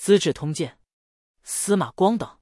资治通鉴》，司马光等。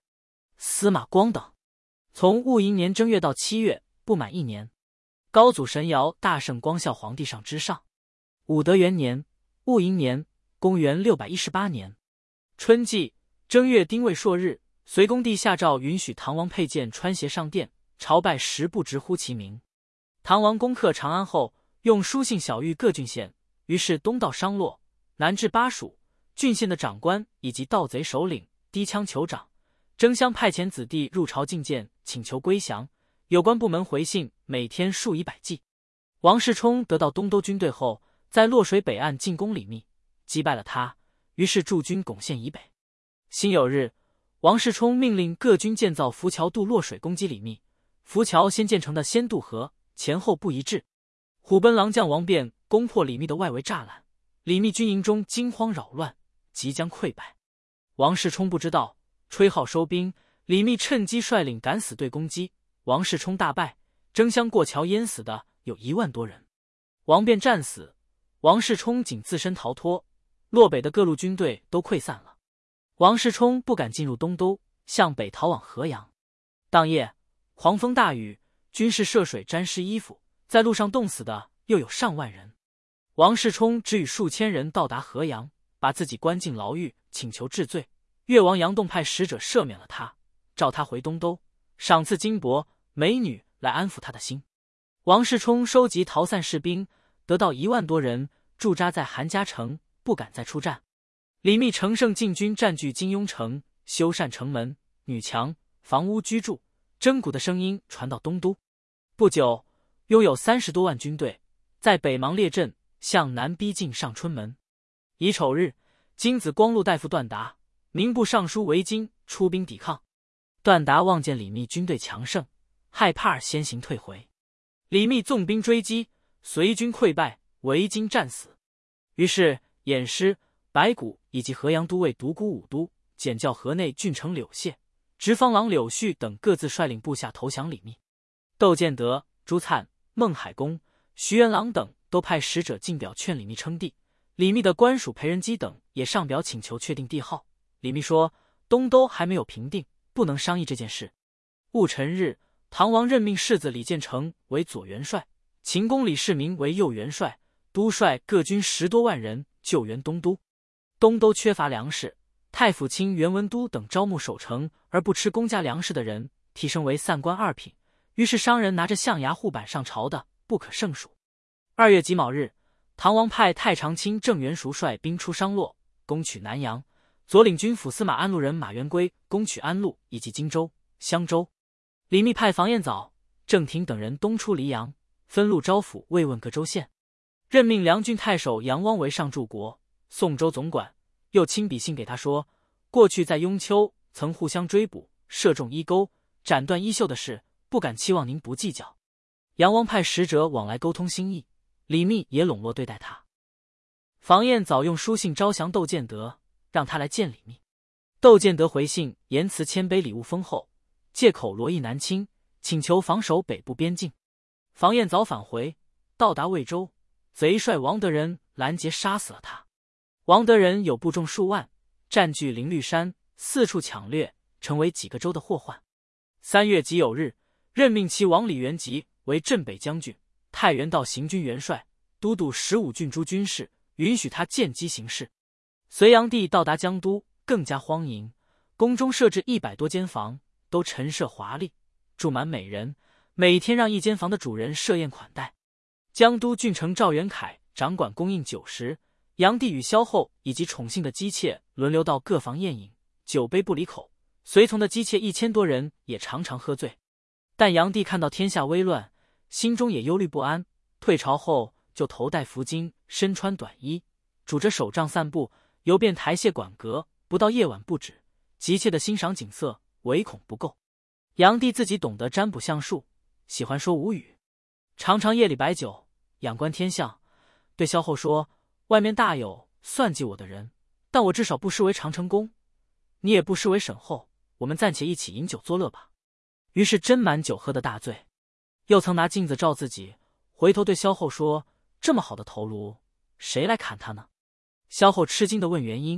从戊寅年正月到7月，不满1年。高祖神尧大圣光孝皇帝上之上。武德元年，戊寅年，公元618年春季正月丁未朔日，隋恭帝下诏允许唐王佩剑穿鞋上殿朝拜10部直呼其名。唐王攻克长安后，用书信晓谕各郡县，于是东到商洛，南至巴蜀，郡县的长官以及盗贼首领、低羌酋长争相派遣子弟入朝觐见，请求归降。有关部门回信，每天数以百计。王世充得到东都军队后，在洛水北岸进攻李密，击败了他，于是驻军巩县以北。辛酉日，王世充命令各军建造浮桥渡洛水攻击李密。浮桥先建成的先渡河，前后不一致。虎贲郎将王辩攻破李密的外围栅栏，李密军营中惊慌扰乱，即将溃败。王世充不知道，吹号收兵，李密趁机率领敢死队攻击，王世充大败，争相过桥淹死的有1万多人。王辩战死，王世充仅自身逃脱，洛北的各路军队都溃散了。王世充不敢进入东都，向北逃往河阳。当夜狂风大雨，军士涉水沾湿衣服，在路上冻死的又有上万人。王世充只与数千人到达河阳，把自己关进牢狱，请求治罪。越王杨栋派使者赦免了他，召他回东都，赏赐金帛、美女来安抚他的心。王世充收集逃散士兵，得到1万多人，驻扎在韩家城，不敢再出战。李密乘胜进军，占据金庸城，修缮城门、女墙、房屋居住，征鼓的声音传到东都。不久，拥有30多万军队，在北邙列阵，向南逼近上春门。乙丑日，金子光禄大夫段达、民部尚书韦金出兵抵抗。段达望见李密军队强盛，害怕而先行退回。李密纵兵追击，隋军溃败，韦金战死。于是偃师、白骨以及河阳都尉独孤武都检校河内郡丞柳谢、直方郎柳絮等各自率领部下投降李密。窦建德、朱粲、孟海公、徐元朗等都派使者进表劝李密称帝。李密的官属裴仁基等也上表请求确定帝号。李密说，东都还没有平定，不能商议这件事。戊辰日，唐王任命世子李建成为左元帅，秦公李世民为右元帅，督率各军10多万人救援东都。东都缺乏粮食，太府卿袁文都等招募守城而不吃公家粮食的人，提升为散官2品。于是商人拿着象牙护板上朝的不可胜数。2月己卯日，唐王派太常卿郑元赎率兵出商洛，攻取南阳。左领军府司马安陆人马元圭攻取安陆以及荆州、襄州。李密派房彦藻、郑廷等人东出黎阳，分路招抚慰问各州县，任命梁郡太守杨汪为上柱国、宋州总管，又亲笔信给他说，过去在雍丘曾互相追捕，射中衣钩，斩断衣袖的事，不敢期望您不计较。杨汪派使者往来沟通心意，李密也笼络对待他。房彦藻用书信招降窦建德，让他来见李密。窦建德回信言辞谦卑，礼物丰厚，借口罗邑南侵，请求防守北部边境。房彦藻返回，到达魏州，贼帅王德仁拦截杀死了他。王德仁有部众数万，占据灵绿山，四处抢掠，成为几个州的祸患。3月己酉日，任命其王李元吉为镇北将军、太原道行军元帅，都督15郡诸军事，允许他见机行事。隋炀帝到达江都，更加荒淫，宫中设置100多间房，都陈设华丽，住满美人，每天让一间房的主人设宴款待。江都郡丞赵元凯掌管供应酒食，炀帝与萧后以及宠幸的姬妾轮流到各房宴饮，酒杯不离口。随从的姬妾1000多人也常常喝醉。但炀帝看到天下危乱，心中也忧虑不安，退朝后就头戴拂巾，身穿短衣，拄着手杖散步，游遍台榭馆阁，不到夜晚不止，急切的欣赏景色，唯恐不够。炀帝自己懂得占卜相术，喜欢说无语，常常夜里摆酒，仰观天象，对萧后说，外面大有算计我的人，但我至少不失为长成公，你也不失为沈后，我们暂且一起饮酒作乐吧。于是斟满酒喝得大醉，又曾拿镜子照自己，回头对萧后说，这么好的头颅，谁来砍他呢？萧后吃惊地问原因，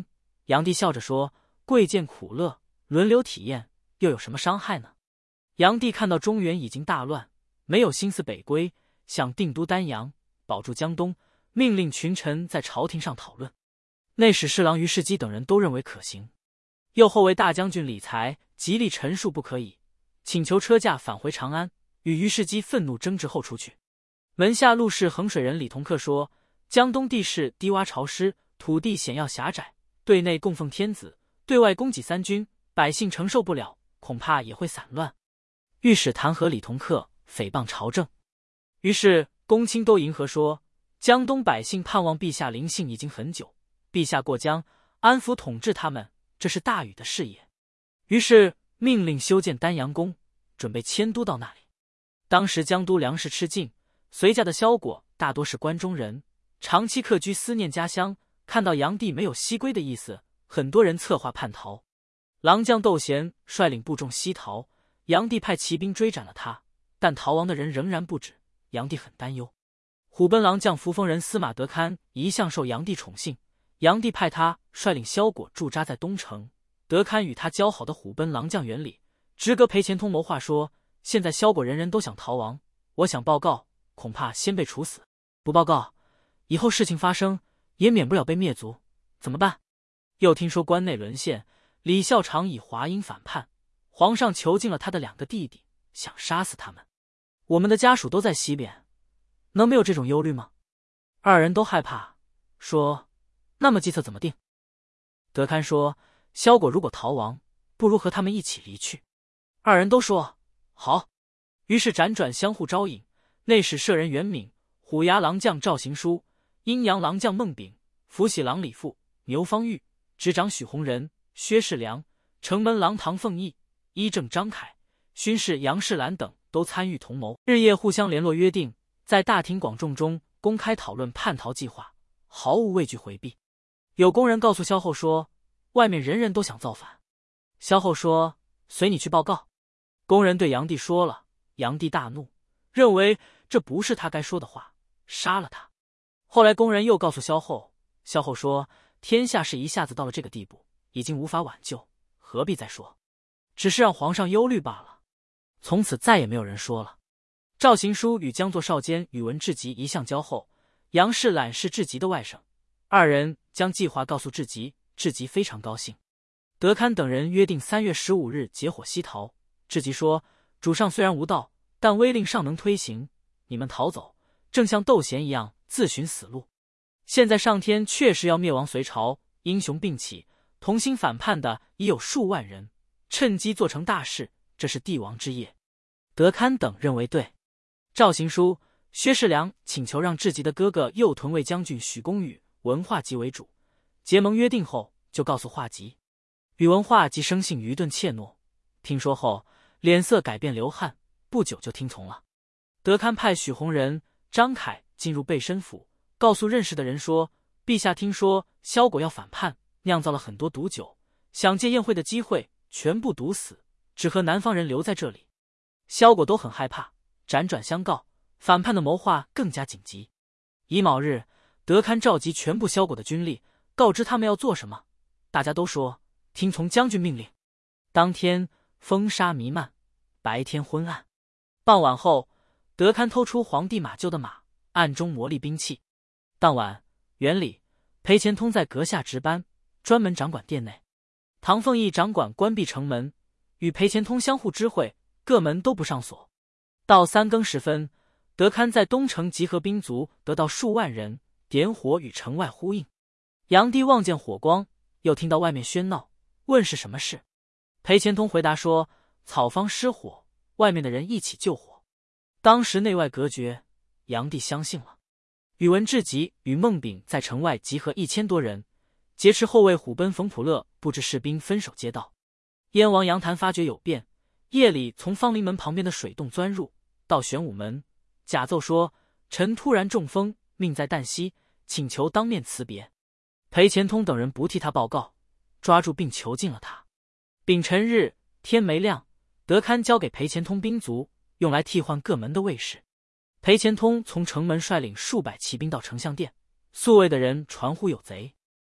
炀帝笑着说：“贵贱苦乐，轮流体验，又有什么伤害呢？”炀帝看到中原已经大乱，没有心思北归，想定都丹阳，保住江东，命令群臣在朝廷上讨论。内史侍郎于世基等人都认为可行。右后卫大将军李才极力陈述不可以，请求车驾返回长安，与于世基愤怒争执后出去。门下陆氏衡水人李同克说：“江东地势低洼潮湿，土地险要狭窄，对内供奉天子，对外供给三军，百姓承受不了，恐怕也会散乱。”御史弹劾李同克诽谤朝政。于是公卿都迎合说：“江东百姓盼望陛下临幸已经很久，陛下过江安抚统治他们，这是大禹的事也。”于是命令修建丹阳宫，准备迁都到那里。当时江都粮食吃尽，随驾的萧果大多是关中人，长期客居思念家乡，看到炀帝没有西归的意思，很多人策划叛逃。郎将窦贤率领部众西逃，炀帝派骑兵追斩了他，但逃亡的人仍然不止，炀帝很担忧。虎贲郎将扶风人司马德堪一向受炀帝宠幸，炀帝派他率领萧果驻扎在东城。德堪与他交好的虎贲郎将袁礼直阁裴虔通谋划说：“现在萧果人人都想逃亡，我想报告，恐怕先被处死；不报告，以后事情发生也免不了被灭族，怎么办？”又听说关内沦陷，李孝常以华阴反叛，皇上囚禁了他的2个弟弟，想杀死他们。我们的家属都在西边，能没有这种忧虑吗？2人都害怕，说：“那么计策怎么定？”德堪说：“萧果如果逃亡，不如和他们一起离去。”2人都说：“好。”于是辗转相互招引。内史舍人袁敏、虎牙郎将赵行书、阴阳郎将孟炳、福喜郎李富、牛方玉、执掌许弘仁、薛世良、城门郎唐凤义、医正张凯、勋士杨世兰等都参与同谋，日夜互相联络，约定在大庭广众中公开讨论叛逃计划，毫无畏惧回避。有工人告诉萧后说：“外面人人都想造反。”萧后说：“随你去报告。”工人对炀帝说了，炀帝大怒，认为这不是他该说的话，杀了他。后来工人又告诉萧后，萧后说：“天下事一下子到了这个地步，已经无法挽救，何必再说？只是让皇上忧虑罢了。”从此再也没有人说了。赵行书与将作少监宇文智吉一向交厚，杨氏览是智吉的外甥，2人将计划告诉智吉，智吉非常高兴。德堪等人约定3月15日结伙西逃。智吉说：“主上虽然无道，但威令尚能推行，你们逃走，正像窦贤一样自寻死路。现在上天确实要灭亡隋朝，英雄并起，同心反叛的已有数万人，趁机做成大事，这是帝王之业。”德堪等认为对。赵行书、薛世良请求让智吉的哥哥右屯卫将军许公宇、文化吉为主，结盟约定后，就告诉化吉。宇文化吉生性愚钝怯懦，听说后脸色改变流汗，不久就听从了。德堪派许弘仁、张凯进入备申府，告诉认识的人说：“陛下听说萧果要反叛，酿造了很多毒酒，想借宴会的机会全部毒死，只和南方人留在这里。”萧果都很害怕，辗转相告，反叛的谋划更加紧急。乙卯日，德堪召集全部萧果的军力，告知他们要做什么。大家都说听从将军命令。当天风沙弥漫，白天昏暗。傍晚后，德堪偷出皇帝马厩的马，暗中磨砺兵器。当晚，袁礼、裴虔通在阁下值班，专门掌管殿内。唐凤义掌管关闭城门，与裴虔通相互知会，各门都不上锁。到3更时分，德堪在东城集合兵卒，得到数万人，点火与城外呼应。炀帝望见火光，又听到外面喧闹，问是什么事。裴虔通回答说：“草方失火，外面的人一起救火。”当时内外隔绝，炀帝相信了。宇文智吉与孟炳在城外集合1000多人，劫持后卫虎贲冯普勒布置士兵分守街道。燕王杨谭发觉有变，夜里从芳林门旁边的水洞钻入，到玄武门，假奏说：“臣突然中风，命在旦夕，请求当面辞别。”裴虔通等人不替他报告，抓住并囚禁了他。丙辰日，天没亮，德堪交给裴虔通兵卒，用来替换各门的卫士。裴虔通从城门率领数百骑兵到丞相殿，宿卫的人传呼有贼。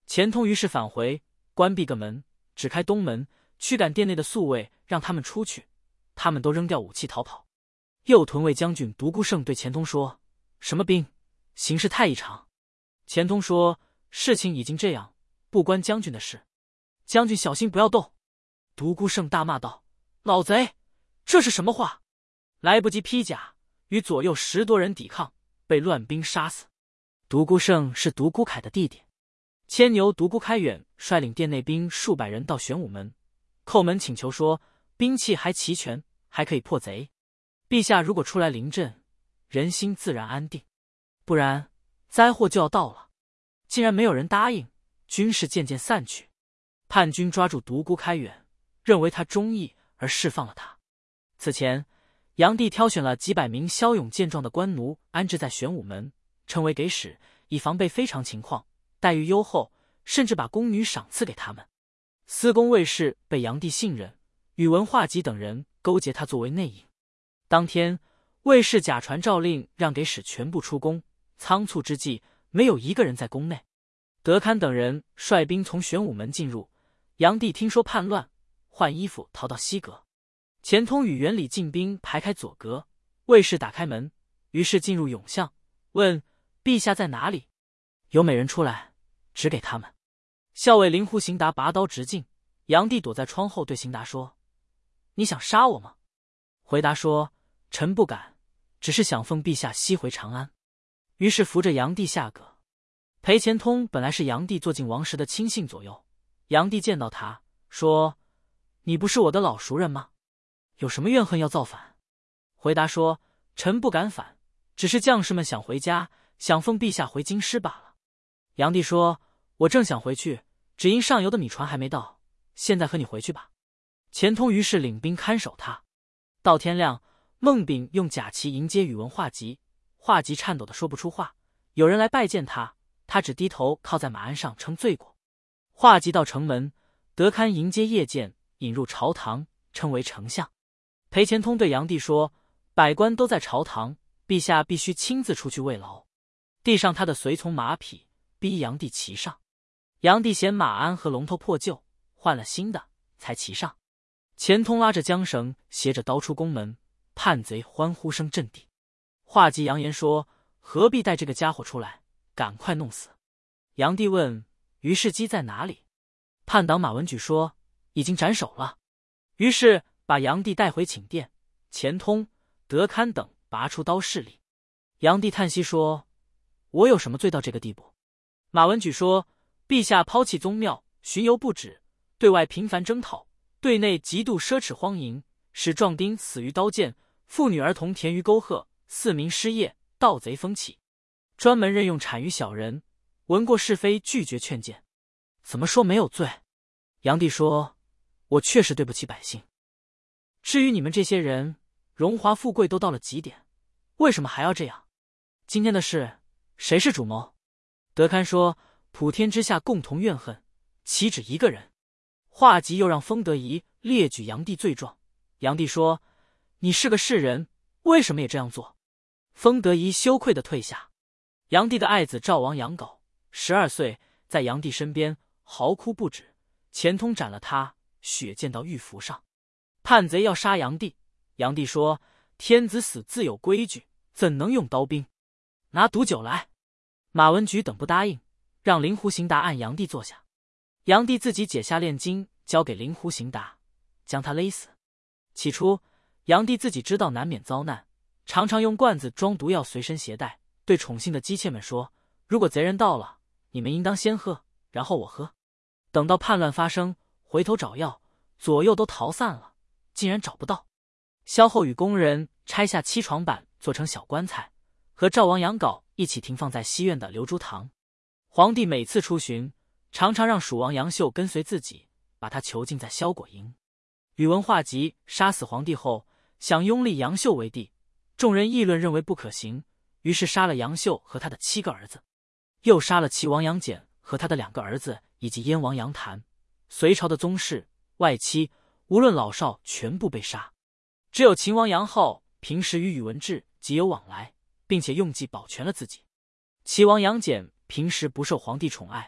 钱通于是返回，关闭个门，只开东门，驱赶殿内的宿卫，让他们出去。他们都扔掉武器逃跑。右屯卫将军独孤胜对钱通说：“什么兵？形势太异常。”钱通说：“事情已经这样，不关将军的事，将军小心不要动。”独孤胜大骂道：“老贼，这是什么话？”来不及披甲，与左右10多人抵抗，被乱兵杀死。独孤胜是独孤凯的弟弟。牵牛独孤开远率领殿内兵数百人到玄武门，叩门请求说：“兵器还齐全，还可以破贼。陛下如果出来临阵，人心自然安定；不然，灾祸就要到了。”竟然没有人答应，军士渐渐散去。叛军抓住独孤开远，认为他忠义而释放了他。此前，炀帝挑选了几百名骁勇健壮的官奴安置在玄武门，称为给使，以防备非常情况，待遇优厚，甚至把宫女赏赐给他们。司宫卫士被炀帝信任，宇文化及等人勾结他作为内应。当天，卫士假传诏令，让给使全部出宫。仓促之际，没有一个人在宫内。德堪等人率兵从玄武门进入。炀帝听说叛乱，换衣服逃到西阁。钱通与元礼进兵排开左阁，卫士打开门，于是进入永巷，问陛下在哪里。有美人出来，指给他们。校尉灵狐行达拔刀直进，炀帝躲在窗后对行达说：“你想杀我吗？”回答说：“臣不敢，只是想奉陛下西回长安。”于是扶着炀帝下阁。裴钱通本来是炀帝坐进王时的亲信左右，炀帝见到他，说：“你不是我的老熟人吗？有什么怨恨要造反？”回答说：“臣不敢反，只是将士们想回家，想奉陛下回京师罢了。”炀帝说：“我正想回去，只因上游的米船还没到，现在和你回去吧。”钱通于是领兵看守他。到天亮，孟炳用甲旗迎接宇文化及，化及颤抖的说不出话。有人来拜见他，他只低头靠在马鞍上称罪过。化及到城门，德堪迎接谒见，引入朝堂，称为丞相。裴钱通对炀帝说：“百官都在朝堂，陛下必须亲自出去慰劳。”递上他的随从马匹，逼炀帝骑上。炀帝嫌马鞍和龙头破旧，换了新的，才骑上。钱通拉着缰绳，携着刀出宫门，叛贼欢呼声震地。化及扬言说：“何必带这个家伙出来？赶快弄死！”炀帝问：“于世基在哪里？”叛党马文举说：“已经斩首了。”于是把炀帝带回寝殿，钱通、德堪等拔出刀势力。炀帝叹息说：“我有什么罪到这个地步？”马文举说：“陛下抛弃宗庙，巡游不止，对外频繁征讨，对内极度奢侈荒淫，使壮丁死于刀剑，妇女儿童填于沟壑，四民失业，盗贼风起，专门任用谄于小人，闻过是非拒绝劝谏，怎么说没有罪？”炀帝说：“我确实对不起百姓。至于你们这些人，荣华富贵都到了极点，为什么还要这样？今天的事，谁是主谋？”德堪说：“普天之下共同怨恨，岂止一个人？”化及又让封德仪列举炀帝罪状。炀帝说：“你是个士人，为什么也这样做？”封德仪羞愧地退下。炀帝的爱子赵王杨镐12岁，在炀帝身边嚎哭不止。钱通斩了他，血溅到玉符上。叛贼要杀炀帝，炀帝说：“天子死自有规矩，怎能用刀兵？拿毒酒来。”马文举等不答应，让灵狐行达按炀帝坐下。炀帝自己解下炼金，交给灵狐行达，将他勒死。起初，炀帝自己知道难免遭难，常常用罐子装毒药随身携带，对宠幸的姬妾们说：“如果贼人到了，你们应当先喝，然后我喝。”等到叛乱发生，回头找药，左右都逃散了，竟然找不到。萧后与工人拆下7床板，做成小棺材，和赵王杨镐一起停放在西院的流珠堂。皇帝每次出巡，常常让蜀王杨秀跟随自己，把他囚禁在萧果营。宇文化及杀死皇帝后，想拥立杨秀为帝，众人议论认为不可行，于是杀了杨秀和他的7个儿子，又杀了齐王杨戬和他的2个儿子，以及燕王杨谭。隋朝的宗室、外戚，无论老少，全部被杀。只有秦王杨浩平时与宇文智极有往来，并且用计保全了自己。齐王杨戬平时不受皇帝宠爱，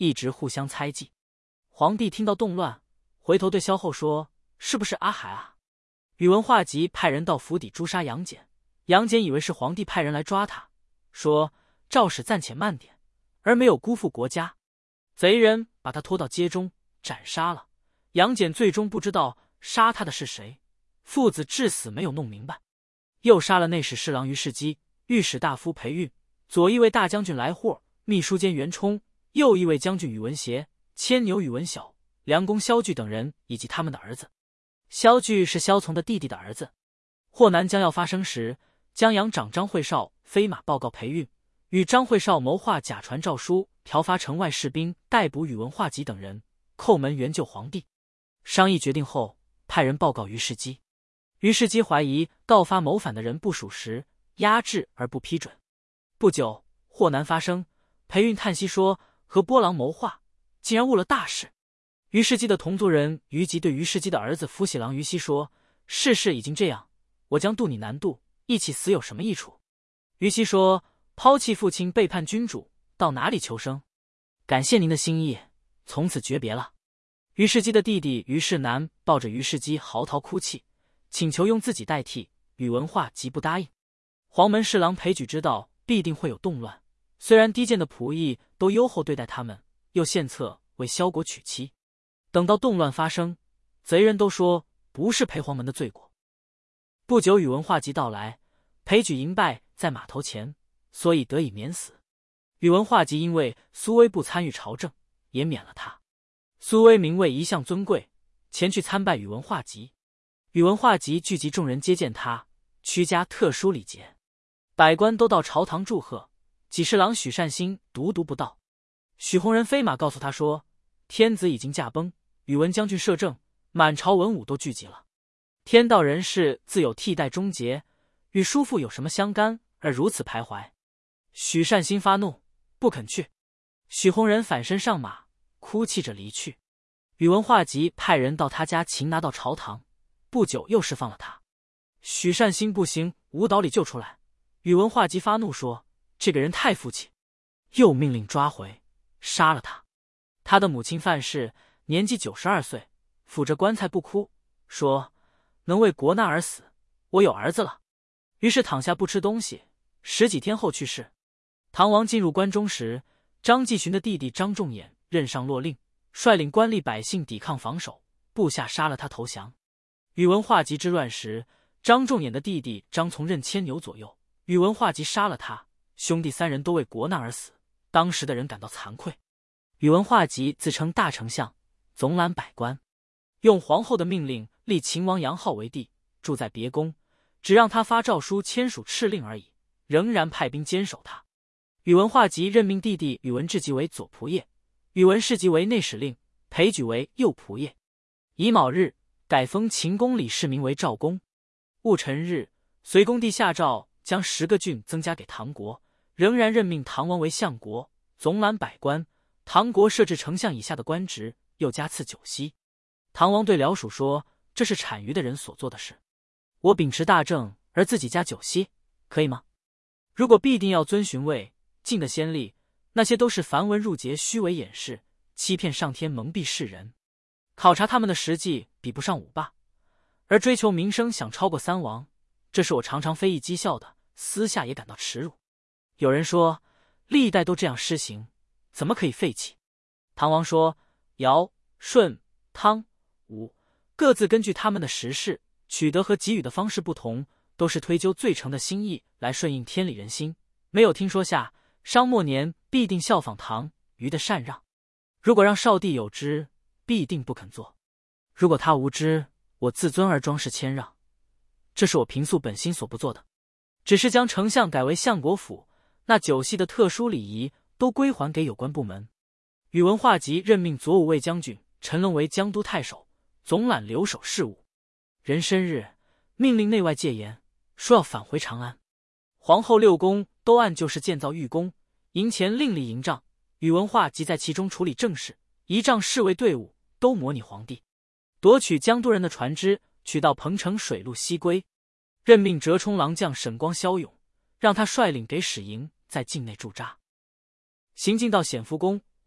一直互相猜忌。皇帝听到动乱，回头对萧后说：“是不是阿海啊？”宇文化及派人到府邸诛杀杨戬，杨戬以为是皇帝派人来抓他，说：“赵使暂且慢点，而没有辜负国家。”贼人把他拖到街中斩杀了。杨戬最终不知道杀他的是谁，父子至死没有弄明白。又杀了内史侍郎于世基、御史大夫裴运、左翼卫大将军来霍、秘书监袁冲、右翼卫将军宇文协、牵牛宇文晓、梁公萧据等人以及他们的儿子。萧据是萧从的弟弟的儿子。祸难将要发生时，江阳长张会绍飞马报告裴运，与张会绍谋划假传诏书，调发城外士兵逮捕宇文化及等人，叩门援救皇帝。商议决定后，派人报告于世基。于世基怀疑告发谋反的人不属实，压制而不批准。不久，祸难发生，裴运叹息说：“和波郎谋划，竟然误了大事。”于世基的同族人于吉对于世基的儿子福喜郎于西说：“世事已经这样，我将渡你南渡，一起死有什么益处？”于西说：“抛弃父亲，背叛君主，到哪里求生？感谢您的心意，从此诀别了。”于世基的弟弟于世南抱着于世基嚎啕哭泣，请求用自己代替。宇文化及不答应。黄门侍郎裴举知道必定会有动乱，虽然低贱的仆役都优厚对待他们，又献策为萧国娶妻。等到动乱发生，贼人都说不是裴黄门的罪过。不久，宇文化及到来，裴举迎拜在码头前，所以得以免死。宇文化及因为苏威不参与朝政，也免了他。苏威名位一向尊贵，前去参拜宇文化及。宇文化及聚集众人接见他，屈加特殊礼节。百官都到朝堂祝贺，给事郎许善心独不到。许弘仁飞马告诉他说，天子已经驾崩，宇文将军摄政，满朝文武都聚集了。天道人事自有替代终结，与叔父有什么相干而如此徘徊？许善心发怒，不肯去。许弘仁反身上马，哭泣着离去。宇文化及派人到他家擒拿到朝堂，不久又释放了他。许善心不行，无道理救出来。宇文化及发怒说，这个人太负气，又命令抓回，杀了他。他的母亲范氏年纪92岁，抚着棺材不哭，说，能为国难而死，我有儿子了。于是躺下不吃东西，10几天后去世。唐王进入关中时，张继寻的弟弟张仲衍任上洛令，率领官吏百姓抵抗防守，部下杀了他投降。宇文化及之乱时，张仲衍的弟弟张从任牵牛左右，宇文化及杀了他，兄弟3人都为国难而死，当时的人感到惭愧。宇文化及自称大丞相，总揽百官，用皇后的命令立秦王杨浩为帝，住在别宫，只让他发诏书签署敕令而已，仍然派兵坚守他。宇文化及任命弟弟宇文智及为左仆射，宇文士及为内史令，裴举为右仆射。乙卯日，改封秦公李世民为赵公。戊辰日，隋恭帝下诏将10个郡增加给唐国，仍然任命唐王为相国，总揽百官。唐国设置丞相以下的官职，又加赐酒席。唐王对辽属说，这是谄谀的人所做的事，我秉持大政而自己加酒席，可以吗？如果必定要遵循魏晋的先例，那些都是繁文缛节，虚伪掩饰，欺骗上天，蒙蔽世人。考察他们的实际比不上5霸，而追求名声想超过3王，这是我常常非议讥笑的，私下也感到耻辱。有人说，历代都这样施行，怎么可以废弃？唐王说，尧、舜、汤、武各自根据他们的时事，取得和给予的方式不同，都是推究最诚的心意来顺应天理人心，没有听说下商末年必定效仿唐虞的禅让。如果让少帝有之，必定不肯做；如果他无知，我自尊而装饰谦让，这是我平素本心所不做的。只是将丞相改为相国府，那酒席的特殊礼仪都归还给有关部门。宇文化及任命左武卫将军陈龙为江都太守，总揽留守事务。壬申日，命令内外戒严，说要返回长安。皇后6宫都按旧式建造御宫，营前另立营帐，宇文化及在其中处理政事，仪仗侍卫队伍都模拟皇帝。夺取江都人的船只，取到彭城水路西归。任命折冲郎将沈光骁勇，让他率领给使营在境内驻扎。行进到显福宫，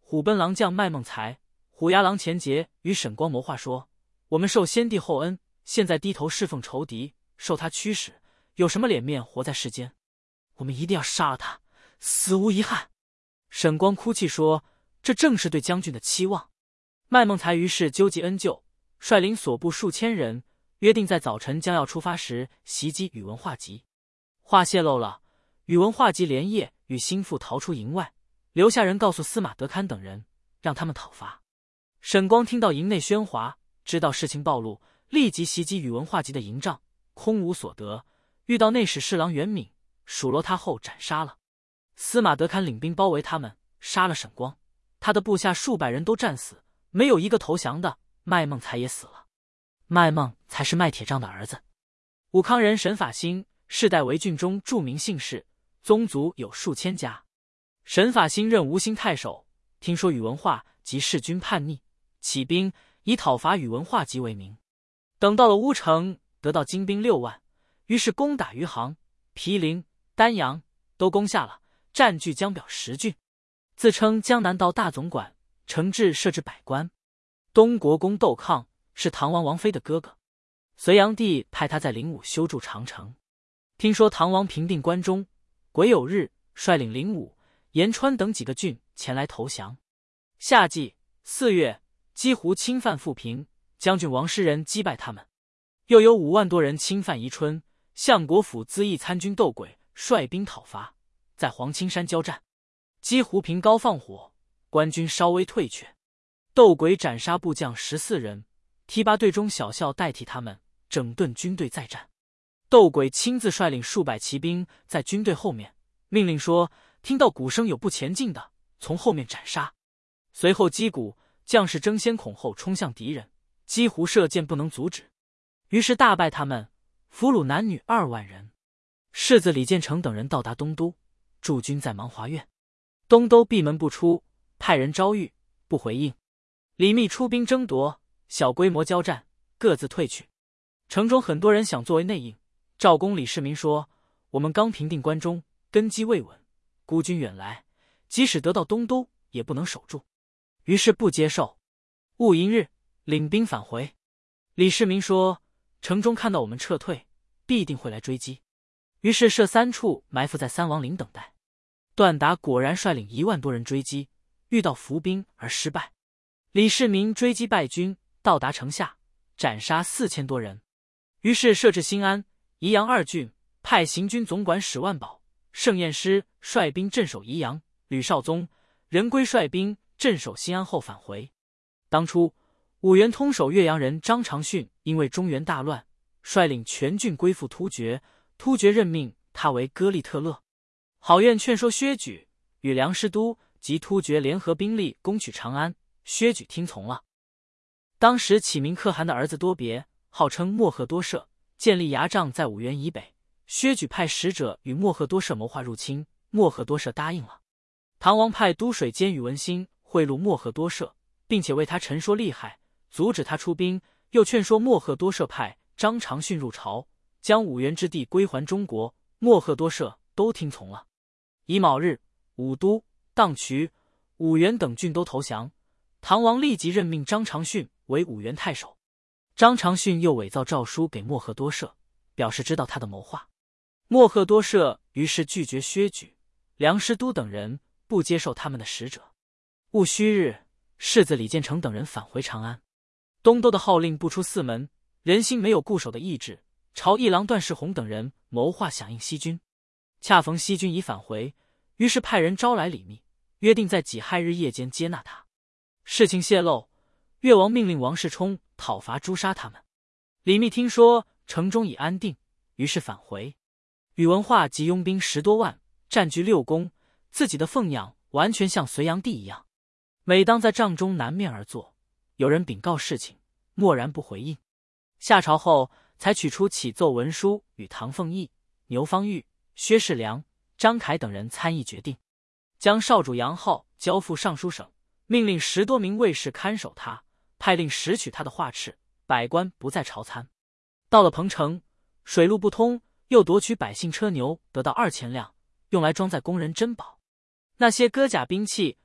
虎贲郎将麦孟才、虎牙郎钱杰与沈光谋划说：“我们受先帝厚恩，现在低头侍奉仇敌，受他驱使，有什么脸面活在世间？我们一定要杀了他，死无遗憾。”沈光哭泣说：“这正是对将军的期望。”麦孟才于是纠集恩旧，率领所部数千人，约定在早晨将要出发时袭击宇文化及。话泄露了，宇文化及连夜与心腹逃出营外，留下人告诉司马德堪等人，让他们讨伐。沈光听到营内喧哗，知道事情暴露，立即袭击宇文化及的营帐，空无所得，遇到内史侍郎袁敏，数落他后斩杀了。司马德堪领兵包围他们，杀了沈光，他的部下数百人都战死，没有一个投降的。麦孟才也死了。麦孟才是麦铁杖的儿子。武康人沈法兴世代为郡中著名姓氏，宗族有数千家。沈法兴任吴兴太守，听说宇文化及弑君叛逆，起兵以讨伐宇文化及为名。等到了乌城，得到精兵6万，于是攻打余杭、毗陵、丹阳，都攻下了，占据江表10郡，自称江南道大总管，惩治设置百官。东国公窦抗是唐王王妃的哥哥，隋炀帝派他在灵武修筑长城。听说唐王平定关中，癸酉日率领灵武、延川等几个郡前来投降。夏季4月，击胡侵犯富平，将军王师仁击败他们。又有5万多人侵犯宜春，相国府资议参军窦轨率兵讨伐，在黄青山交战，击胡平高放火，官军稍微退却。窦轨斩杀部将14人，提拔队中小校代替他们，整顿军队再战。窦轨亲自率领数百骑兵在军队后面，命令说：听到鼓声有不前进的，从后面斩杀。随后击鼓，将士争先恐后冲向敌人，击胡射箭不能阻止，于是大败他们，俘虏男女2万人。世子李建成等人到达东都，驻军在芒华苑。东都闭门不出，派人招谕，不回应。李密出兵争夺，小规模交战，各自退去。城中很多人想作为内应，赵公李世民说：我们刚平定关中，根基未稳，孤军远来，即使得到东都也不能守住，于是不接受。戊寅日，领兵返回。李世民说：城中看到我们撤退，必定会来追击，于是设3处埋伏在三王岭等待。段达果然率领1万多人追击，遇到伏兵而失败。李世民追击败军，到达城下，斩杀4000多人。于是设置新安、宜阳2郡，派行军总管史万宝、盛彦师率兵镇守宜阳，吕绍宗、任规率兵镇守新安后返回。当初五原通守岳阳人张长训因为中原大乱，率领全郡归附突厥，突厥任命他为哥利特勒。郝愿劝说薛举与梁师都及突厥联合兵力攻取长安，薛举听从了。当时启明可汗的儿子多别，号称莫贺多舍，建立牙帐在五原以北。薛举派使者与莫贺多舍谋划入侵，莫贺多舍答应了。唐王派都水监宇文新贿赂莫贺多舍，并且为他陈说利害，阻止他出兵，又劝说莫贺多舍派张长训入朝，将五原之地归还中国。莫贺多舍都听从了。乙卯日，武都、荡渠、五原等郡都投降。唐王立即任命张长训为五原太守。张长训又伪造诏书给莫贺多舍，表示知道他的谋划。莫贺多舍于是拒绝薛举、梁师都等人，不接受他们的使者。戊戌日，世子李建成等人返回长安。东都的号令不出4门，人心没有固守的意志，朝议郎段世宏等人谋划响应西军。恰逢西军已返回，于是派人招来李密，约定在己亥日夜间接纳他。事情泄露，越王命令王世充讨伐诛杀他们。李密听说城中已安定，于是返回。宇文化及拥兵10多万，占据6宫，自己的奉养完全像隋炀帝一样。每当在帐中南面而坐，有人禀告事情，默然不回应。下朝后，才取出启奏文书，与唐凤义、牛方玉、薛世良、张凯等人参议决定，将少主杨浩交付尚书省，命令10多名卫士看守他，派令拾取他的画敕，百官不再朝参。到了彭城，水路不通，又夺取百姓车牛，得到2000辆，用来装载工人珍宝。那些戈甲兵器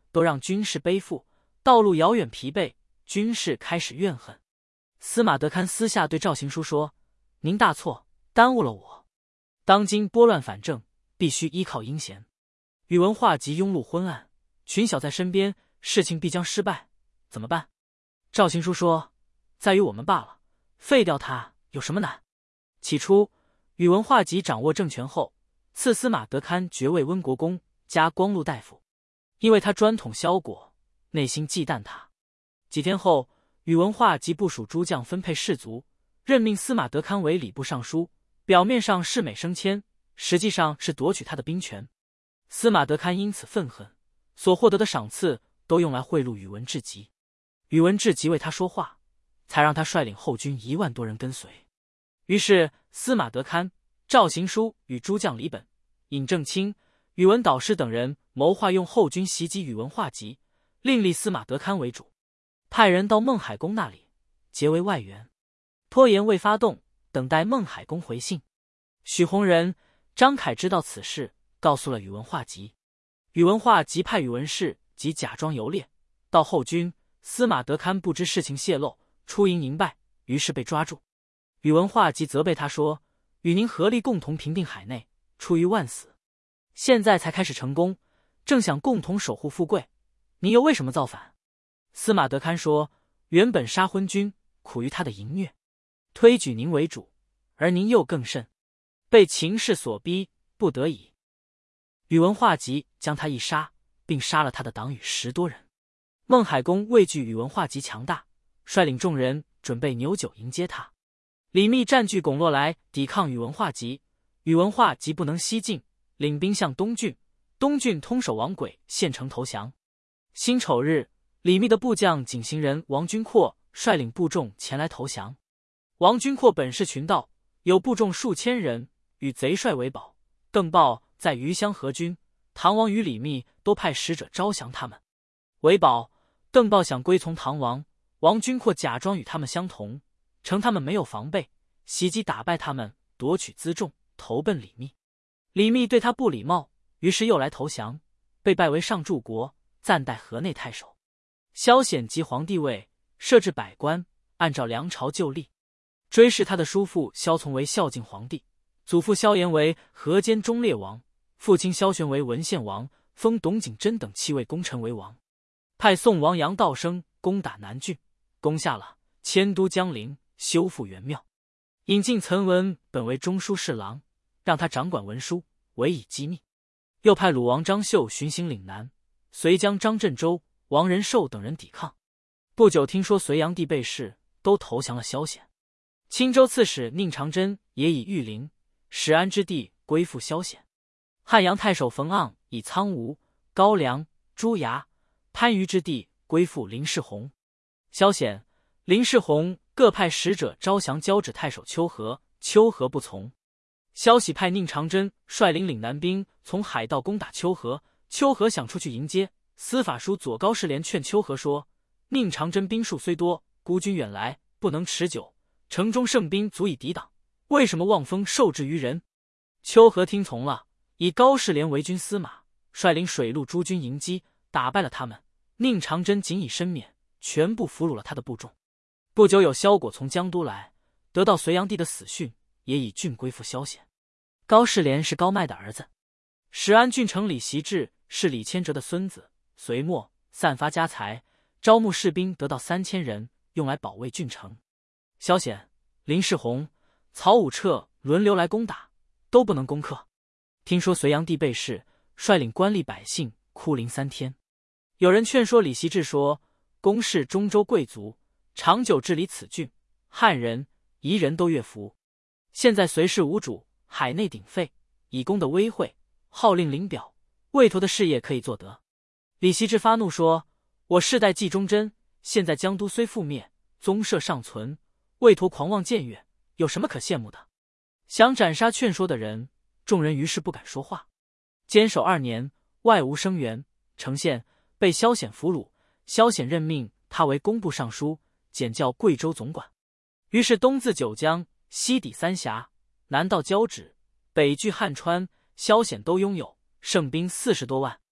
都让军士背负，道路遥远疲惫，军士开始怨恨。司马德堪私下对赵行书说：“您大错，耽误了我。当今拨乱反正，必须依靠英贤。宇文化及庸碌昏暗，群小在身边，事情必将失败，怎么办？”赵行书说：“在于我们罢了，废掉他有什么难？”起初，宇文化及掌握政权后，赐司马德堪爵位温国公，加光禄大夫，因为他专统萧国，内心忌惮他。几天后，宇文化及部署诸将分配士卒，任命司马德堪为礼部尚书，表面上是美升迁，实际上是夺取他的兵权。司马德堪因此愤恨，所获得的赏赐都用来贿赂宇文智及。宇文智及为他说话，才让他率领后军1万多人跟随。于是司马德堪、赵行书与诸将李本、尹正清、宇文导师等人谋划用后军袭击宇文化及，另立司马德堪为主，派人到孟海公那里结为外援，拖延未发动，等待孟海公回信。许弘仁、张凯知道此事，告诉了宇文化及。宇文化及派宇文氏及假装游猎到后军，司马德堪不知事情泄露，出营迎败，于是被抓住。宇文化及责备他说：“与您合力共同平定海内，出于万死，现在才开始成功，正想共同守护富贵，您又为什么造反？”司马德堪说：“原本杀昏君，苦于他的淫虐，推举您为主，而您又更甚，被情势所逼，不得已。”宇文化及将他一杀，并杀了他的党羽10多人。孟海公畏惧宇文化及强大，率领众人准备牛酒迎接他。李密占据巩洛来抵抗宇文化及，宇文化及不能西进，领兵向东郡，东郡通守王轨献城投降。辛丑日，李密的部将景行人王君阔率领部众前来投降。王君阔本是群盗，有部众数千人，与贼帅为保。邓豹在余乡合军，唐王与李密都派使者招降他们。为保，邓豹想归从唐王，王君阔假装与他们相同，趁他们没有防备，袭击打败他们，夺取辎重，投奔李密。李密对他不礼貌，于是又来投降，被拜为上柱国，暂代河内太守。萧显即皇帝位，设置百官，按照梁朝旧例，追谥他的叔父萧从为孝敬皇帝，祖父萧衍为河间忠烈王，父亲萧玄为文献王，封董景真等7位功臣为王。派宋王杨道生攻打南郡，攻下了，迁都江陵，修复元庙。引进岑文本为中书侍郎，让他掌管文书，委以机密。又派鲁王张绣巡行岭南，随将张振周、王仁寿等人抵抗。不久听说隋炀帝被弑，都投降了萧显。青州刺史宁长真也以玉陵、始安之地归附萧显。汉阳太守冯盎以苍梧、高梁、朱崖、番禺之地归附林世宏。萧显、林世宏各派使者招降交趾太守丘和，丘和不从。萧喜派宁长真率领岭南兵从海道攻打丘和，丘和想出去迎接。司法书左高士廉劝丘和说：“宁长真兵数虽多，孤军远来，不能持久，城中胜兵足以抵挡，为什么望风受制于人？”丘和听从了，以高士廉为军司马，率领水陆诸军迎击，打败了他们。宁长真仅以身免，全部俘虏了他的部众。不久有萧果从江都来，得到隋炀帝的死讯，也以郡归附萧显。高士廉是高迈的儿子。始安郡城李袭志是李谦哲的孙子，隋末散发家财，招募士兵得到3000人，用来保卫郡城。萧显、林世宏、曹武彻轮流来攻打，都不能攻克。听说隋炀帝被弑，率领官吏百姓哭临3天。有人劝说李袭志说：“公是中州贵族，长久治理此郡，汉人、夷人都悦服。现在隋氏无主，海内鼎沸，以公的威惠，号令领表，魏陀的事业可以做得。”李袭志发怒说：“我世代继忠贞，现在江都虽覆灭，宗社尚存，魏陀狂妄僭越，有什么可羡慕的？”想斩杀劝说的人，众人于是不敢说话。坚守2年，外无生源，成县被萧显俘虏，萧显任命他为工部尚书，检校贵州总管。于是东自九江，西抵三峡，南到交趾，北据汉川，萧显都拥有，胜兵40多万。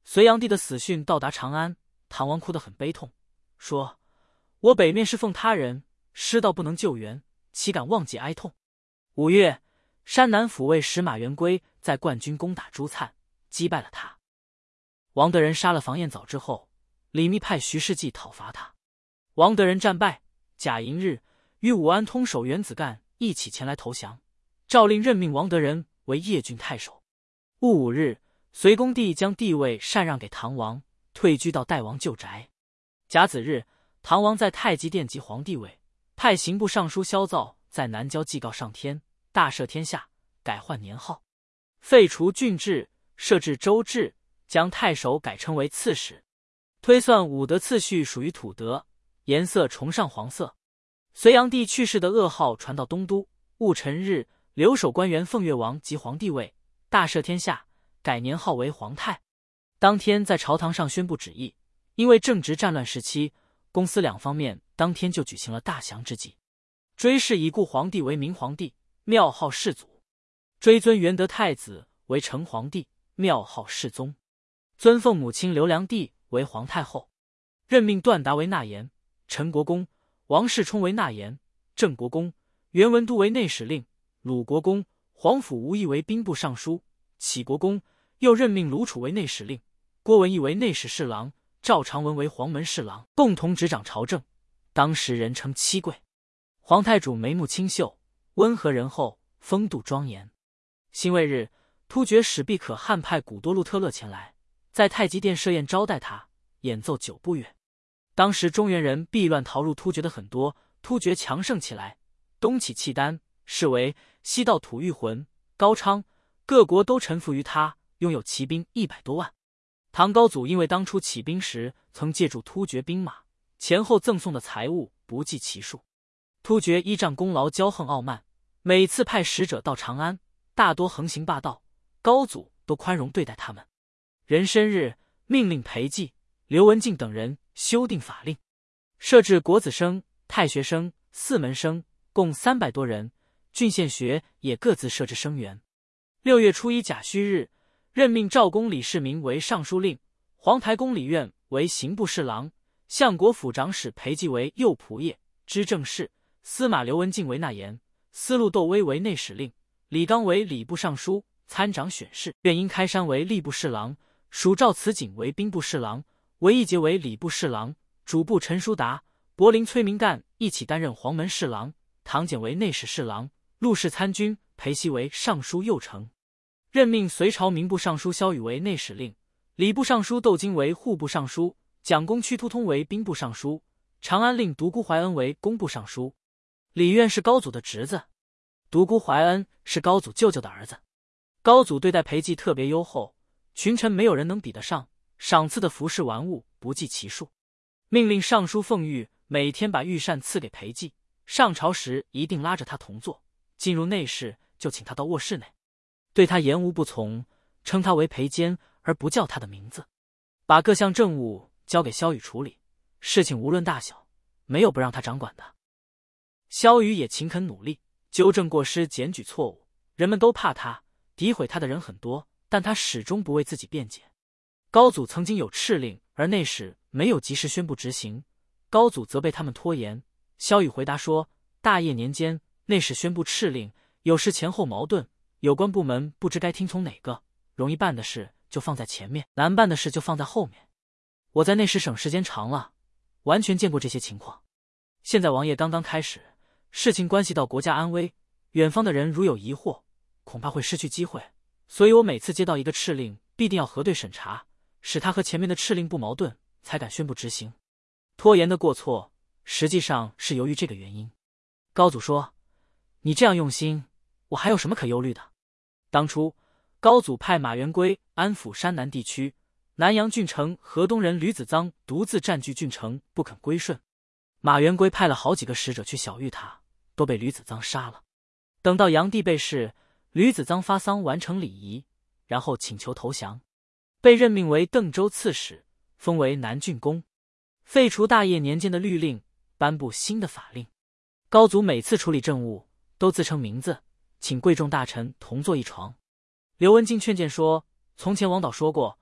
隋炀帝的死讯到达长安，唐王哭得很悲痛，说：“我北面侍奉他人，失道不能救援，岂敢忘记哀痛？”5月，山南府尉使马元圭在灌军攻打朱粲，击败了他。王德仁杀了房彦藻之后，李密派徐世绩讨伐他。王德仁战败，贾银日与武安通守袁子干一起前来投降，诏令任命王德仁为邺郡太守。戊午日，隋恭帝将帝位禅让给唐王，退居到代王旧宅。甲子日，唐王在太极殿即皇帝位，派刑部尚书萧造在南郊祭告上天，大赦天下，改换年号，废除郡制，设置州制，将太守改称为刺史。推算武德次序属于土德，颜色崇尚黄色。隋炀帝去世的噩耗传到东都，戊辰日，留守官员奉越王即皇帝位，大赦天下，改年号为皇太。当天在朝堂上宣布旨意，因为正值战乱时期，公私两方面当天就举行了大降之祭。追谥已故皇帝为明皇帝，庙号世祖；追尊元德太子为成皇帝，庙号世宗；尊奉母亲刘良娣为皇太后，任命段达为纳言，陈国公、王世充为纳言，郑国公、袁文都为内史令，鲁国公、皇甫无义为兵部尚书，启国公又任命卢楚为内史令，郭文义为内史侍郎，赵长文为黄门侍郎，共同执掌朝政。当时人称七贵。皇太主眉目清秀，温和仁厚，风度庄严。辛未日，突厥使毕可汗派古多禄特勒前来，在太极殿设宴招待他，演奏9部乐。当时中原人避乱逃入突厥的很多，突厥强盛起来，东起契丹、是为，西到吐谷浑、高昌，各国都臣服于他，拥有骑兵100多万。唐高祖因为当初起兵时曾借助突厥兵马，前后赠送的财物不计其数。突厥依仗功劳骄横傲慢，每次派使者到长安，大多横行霸道，高祖都宽容对待他们。壬申日，命令裴寂、刘文静等人修订法令，设置国子生、太学生、4门生，共300多人，郡县学也各自设置生源。6月初1甲戌日，任命赵公李世民为尚书令，黄台公李渊为刑部侍郎，相国府长史裴寂为右仆射、知政事，司马刘文静为纳言，司路窦威为内史令，李纲为礼部尚书，参掌选事，苑因开山为吏部侍郎，蜀赵慈景为兵部侍郎，韦义节为礼部侍郎，主簿陈叔达、柏林崔明干一起担任黄门侍郎，唐简为内史侍郎，陆氏参军裴熙为尚书右丞。任命隋朝民部尚书萧瑀为内史令，礼部尚书窦经为户部尚书，蒋公屈突通为兵部尚书，长安令独孤怀恩为工部尚书。李渊是高祖的侄子，独孤怀恩是高祖舅舅的儿子。高祖对待裴寂特别优厚，群臣没有人能比得上，赏赐的服饰玩物不计其数。命令尚书奉御每天把御膳赐给裴寂，上朝时一定拉着他同坐，进入内室就请他到卧室内，对他言无不从，称他为裴监而不叫他的名字。把各项政务交给萧瑀处理，事情无论大小，没有不让他掌管的。萧瑀也勤恳努力，纠正过失，检举错误。人们都怕他，诋毁他的人很多，但他始终不为自己辩解。高祖曾经有敕令，而内史没有及时宣布执行，高祖责备他们拖延。萧瑀回答说，大业年间，内史宣布敕令，有时前后矛盾，有关部门不知该听从哪个，容易办的事就放在前面，难办的事就放在后面。我在内史省时间长了，完全见过这些情况。现在王爷刚刚开始，事情关系到国家安危，远方的人如有疑惑，恐怕会失去机会，所以我每次接到一个敕令，必定要核对审查，使他和前面的敕令不矛盾，才敢宣布执行。拖延的过错，实际上是由于这个原因。高祖说，你这样用心，我还有什么可忧虑的？当初高祖派马元圭安抚山南地区，南阳郡城河东人吕子臧独自占据郡城，不肯归顺。马元圭派了好几个使者去小谕他，都被吕子臧杀了。等到炀帝被弑，吕子臧发丧完成礼仪，然后请求投降，被任命为邓州刺史，封为南郡公，废除大业年间的律令，颁布新的法令。高祖每次处理政务都自称名字，请贵重大臣同坐一床。刘文静劝谏说，从前王导说过，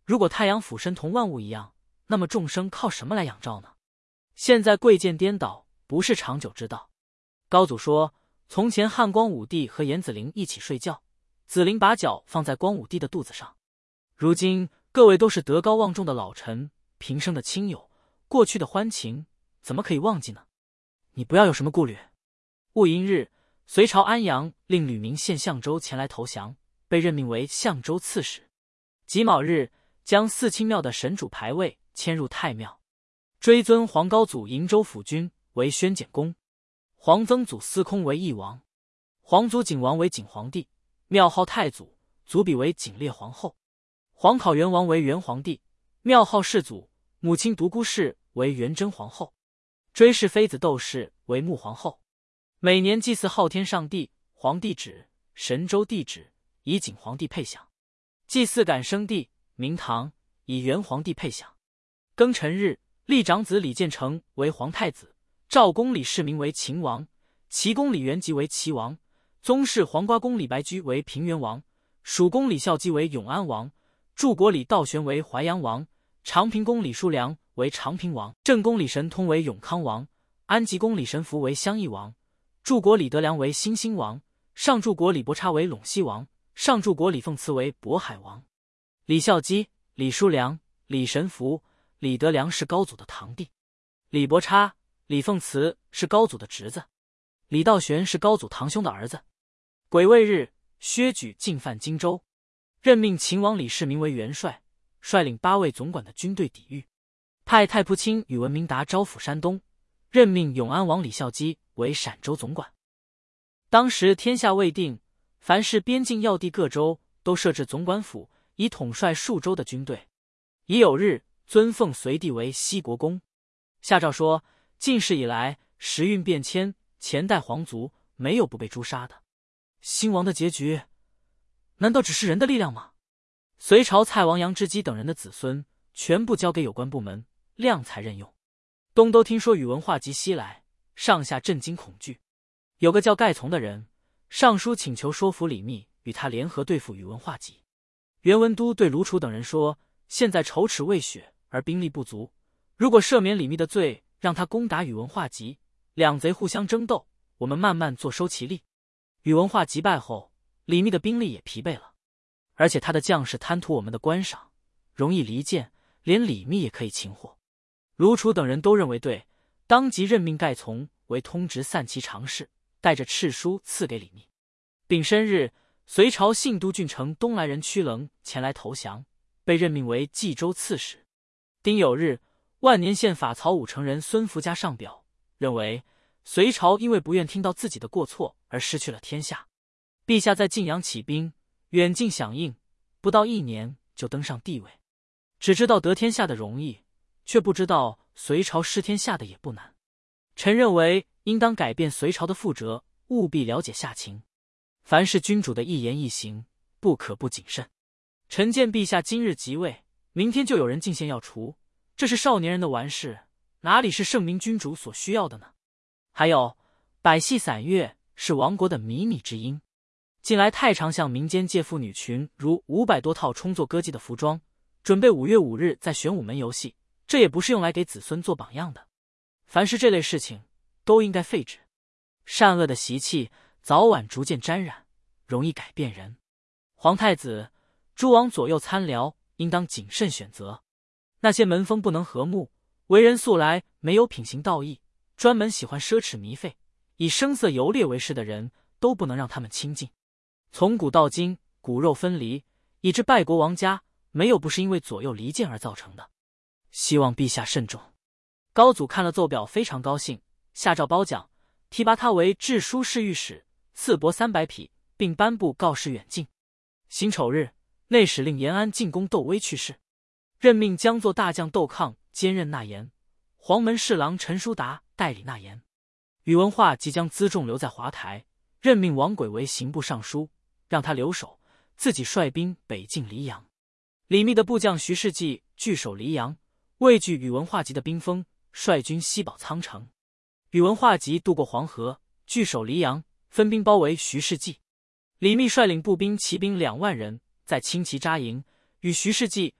如果太阳俯身同万物一样，那么众生靠什么来仰照呢？现在贵贱颠倒，不是长久之道。高祖说，从前汉光武帝和颜子陵一起睡觉，子陵把脚放在光武帝的肚子上。如今各位都是德高望重的老臣，平生的亲友，过去的欢情怎么可以忘记呢？你不要有什么顾虑。戊寅日，隋朝安阳令吕明献相州前来投降，被任命为相州刺史。己卯日，将四清庙的神主牌位迁入太庙，追尊皇高祖瀛州府君为宣简公，皇曾祖司空为义王，皇祖景王为景皇帝，庙号太祖，祖比为景烈皇后。皇考元王为元皇帝，庙号世祖，母亲独孤氏为元贞皇后，追谥妃子窦氏为穆皇后。每年祭祀昊天上帝、皇帝旨、神州帝旨，以景皇帝配享；祭祀感生帝、明堂，以元皇帝配享。庚辰日，立长子李建成为皇太子，赵公李世民为秦王，齐公李元吉为齐王，宗室黄瓜公李白居为平原王，蜀公李孝基为永安王，柱国李道玄为淮阳王，长平公李叔良为长平王，郑公李神通为永康王，安吉公李神福为襄邑王，柱国李德良为兴兴王，上柱国李伯差为陇西王，上柱国李凤慈为渤海王。李孝基、李叔良、李神福、李德良是高祖的堂弟，李伯差、李凤慈是高祖的侄子，李道玄是高祖堂兄的儿子。癸未日，薛举进犯荆州，任命秦王李世民为元帅，率领8位总管的军队抵御，派太仆卿宇文明达招抚山东，任命永安王李孝基为陕州总管。当时天下未定，凡是边境要地各州都设置总管府，以统帅数州的军队。已有日，尊奉隋帝为西国公，下诏说，近世以来时运变迁，前代皇族没有不被诛杀的。兴亡的结局难道只是人的力量吗？隋朝蔡王杨之基等人的子孙全部交给有关部门量才任用。东都听说宇文化及西来，上下震惊恐惧。有个叫盖从的人上书请求说服李密与他联合对付宇文化及。袁文都对卢楚等人说，现在仇耻未雪而兵力不足，如果赦免李密的罪，让他攻打宇文化及，两贼互相争斗，我们慢慢坐收其利。宇文化及败后，李密的兵力也疲惫了，而且他的将士贪图我们的官赏，容易离间，连李密也可以擒获。卢楚等人都认为对，当即任命盖从为通直散骑常侍，带着敕书赐给李密。丙申日，隋朝信都郡城东来人屈棱前来投降，被任命为冀州刺史。丁酉日，万年县法曹武成人孙福家上表，认为隋朝因为不愿听到自己的过错而失去了天下。陛下在晋阳起兵，远近响应，不到1年就登上帝位，只知道得天下的容易，却不知道隋朝失天下的也不难。臣认为应当改变隋朝的覆辙，务必了解下情。凡是君主的一言一行，不可不谨慎。臣见陛下今日即位，明天就有人进献要除，这是少年人的玩事，哪里是圣明君主所需要的呢？还有，百戏散乐是亡国的靡靡之音。近来太常向民间借妇女群如500多套充作歌妓的服装，准备5月5日在玄武门游戏，这也不是用来给子孙做榜样的。凡是这类事情，都应该废止。善恶的习气早晚逐渐沾染，容易改变人。皇太子、诸王左右参僚应当谨慎选择。那些门风不能和睦，为人素来没有品行道义，专门喜欢奢侈靡费，以声色游猎为事的人，都不能让他们亲近。从古到今，骨肉分离，以致败国亡家，没有不是因为左右离间而造成的。希望陛下慎重。高祖看了奏表，非常高兴，下诏褒奖，提拔他为治书侍御史，赐帛300匹，并颁布告示远近。辛丑日，内史令延安进宫窦威去世，任命将作大将窦抗兼任纳言，黄门侍郎陈叔达代理纳言。宇文化即将辎重留在华台，任命王轨为刑部尚书，让他留守，自己率兵北进黎阳。李密的部将徐世绩据守黎阳，畏惧宇文化及的兵锋，率军西保仓城。宇文化及渡过黄河，据守黎阳，分兵包围徐世绩。李密率领步兵骑兵2万人，在青旗扎营，与徐世绩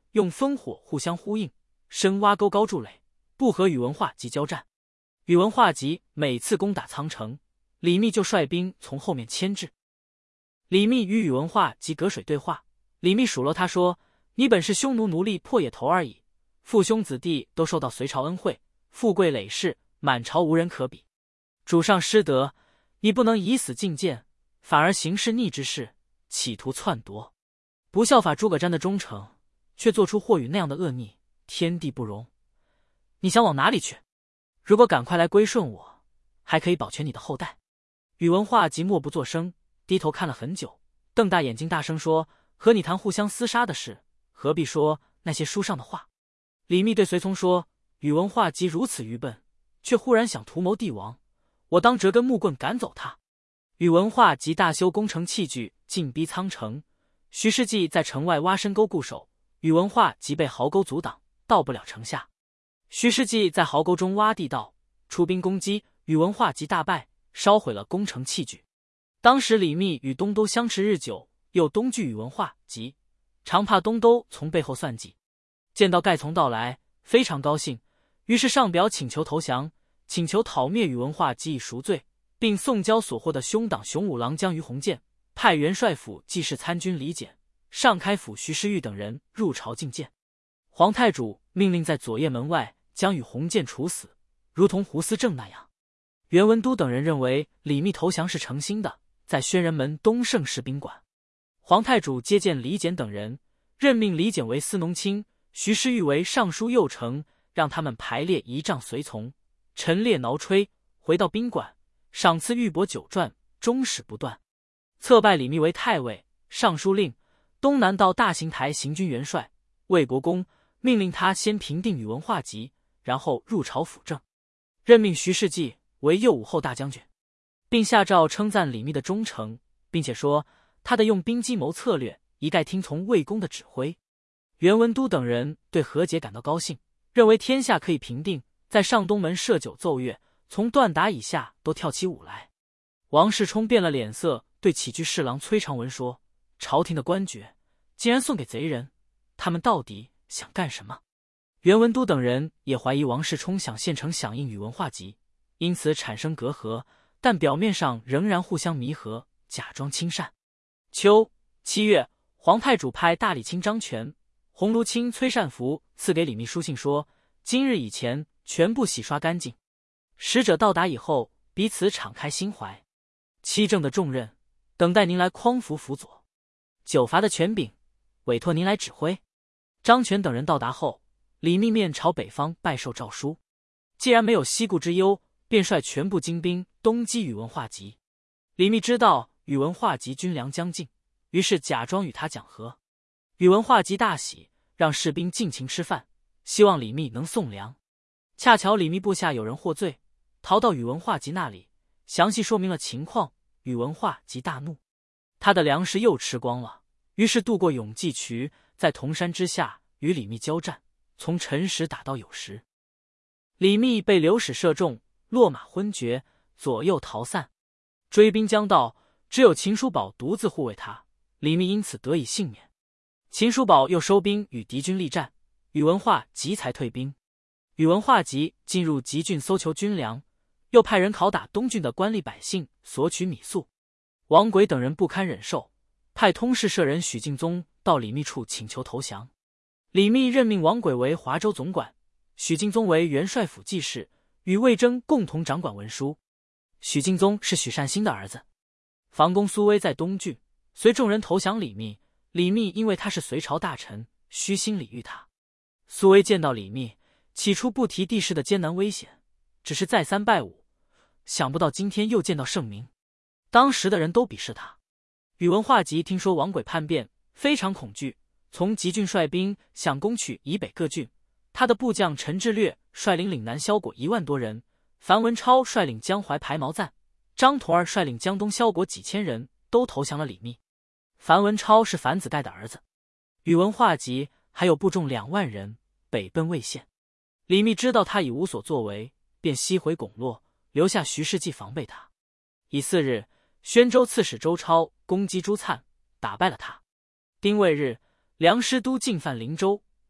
用烽火互相呼应，深挖沟高筑垒，不和宇文化及交战。宇文化及每次攻打仓城，李密就率兵从后面牵制。李密与宇文化及隔水对话，李密数落他说：“你本是匈奴奴隶破野头而已，父兄子弟都受到隋朝恩惠，富贵累世，满朝无人可比。主上失德，你不能以死进谏，反而行事逆之事，企图篡夺，不效法诸葛瞻的忠诚，却做出或与那样的恶逆，天地不容。你想往哪里去？如果赶快来归顺我，还可以保全你的后代。”宇文化及默不作声，低头看了很久，瞪大眼睛大声说：“和你谈互相厮杀的事，何必说那些书上的话？”李密对随从说：“宇文化及如此愚笨，却忽然想图谋帝王，我当折根木棍赶走他。”宇文化及大修攻城器具，进逼仓城。徐世绩在城外挖深沟固守，宇文化及被壕沟阻挡，到不了城下。徐世绩在壕沟中挖地道，出兵攻击，宇文化及大败，烧毁了攻城器具。当时李密与东都相持日久，又东惧宇文化及，常怕东都从背后算计。见到盖从到来，非常高兴，于是上表请求投降，请求讨灭宇文化及以赎罪，并送交所获的兄党雄武郎将于鸿渐，派元帅府记事参军李简、上开府徐世玉等人入朝觐见。皇太主命令在左掖门外将宇鸿渐处死，如同胡思正那样。袁文都等人认为李密投降是诚心的，在宣仁门东胜士宾馆。皇太主接见李简等人，任命李简为司农卿，徐世玉为尚书右丞，让他们排列仪仗随从，陈列挠吹，回到宾馆，赏赐玉帛酒馔，终始不断。册拜李密为太尉、尚书令、东南道大行台行军元帅、魏国公，命令他先平定宇文化及，然后入朝辅政。任命徐世绩为右武后大将军，并下诏称赞李密的忠诚，并且说他的用兵计谋策略一概听从魏公的指挥。袁文都等人对和解感到高兴，认为天下可以平定，在上东门设酒奏乐，从段达以下都跳起舞来。王世充变了脸色，对起居侍郎崔长文说：“朝廷的官爵竟然送给贼人，他们到底想干什么？”袁文都等人也怀疑王世充想献城响应宇文化及，因此产生隔阂，但表面上仍然互相弥合，假装亲善。秋7月，皇太主派大理卿张全、鸿胪卿崔善福赐给李密书信说：“今日以前全部洗刷干净。使者到达以后，彼此敞开心怀。七政的重任，等待您来匡扶辅佐；九罚的权柄，委托您来指挥。”张全等人到达后，李密面朝北方拜受诏书，既然没有西顾之忧，便率全部精兵东击宇文化及。李密知道宇文化及军粮将尽，于是假装与他讲和。宇文化及大喜，让士兵尽情吃饭，希望李密能送粮。恰巧李密部下有人获罪，逃到宇文化及那里，详细说明了情况。宇文化及大怒，他的粮食又吃光了，于是渡过永济渠，在铜山之下与李密交战，从辰时打到酉时。李密被流矢射中，落马昏厥，左右逃散。追兵将到，只有秦叔宝独自护卫他，李密因此得以幸免。秦叔宝又收兵与敌军力战，宇文化及才退兵。宇文化及进入吉郡搜求军粮，又派人拷打东郡的官吏百姓，索取米粟。王轨等人不堪忍受，派通事舍人许敬宗到李密处请求投降。李密任命王轨为华州总管，许敬宗为元帅府记事，与魏征共同掌管文书。许敬宗是许善心的儿子。房公苏威在东郡，随众人投降李密。李密因为他是隋朝大臣，虚心礼遇他。苏威见到李密，起初不提地势的艰难危险，只是再三拜舞，想不到今天又见到圣明。当时的人都鄙视他。宇文化及听说王轨叛变，非常恐惧，从吉郡率兵想攻取以北各郡。他的部将陈志略率领岭南萧国1万多人，樊文超率领江淮排毛赞，张同儿率领江东萧国几千人，都投降了李密。樊文超是樊子盖的儿子。宇文化及还有部众2万人北奔魏县。李密知道他已无所作为，便西回巩洛，留下徐世绩防备他。乙巳日，宣州刺史周超攻击朱粲，打败了他。丁未日，梁师都进犯灵州，